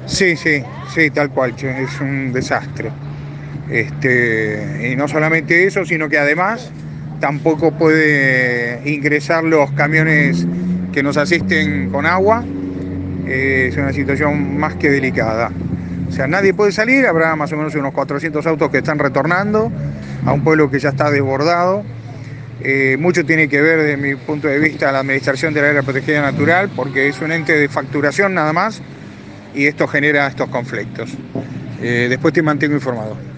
Sí, sí, sí, tal cual, che, es un desastre. Y no solamente eso, sino que además tampoco puede ingresar los camiones que nos asisten con agua. Es una situación más que delicada. O sea, nadie puede salir, habrá más o menos unos 400 autos que están retornando a un pueblo que ya está desbordado. Mucho tiene que ver, desde mi punto de vista, la Administración del Área Protegida Natural, porque es un ente de facturación nada más y esto genera estos conflictos. Después te mantengo informado.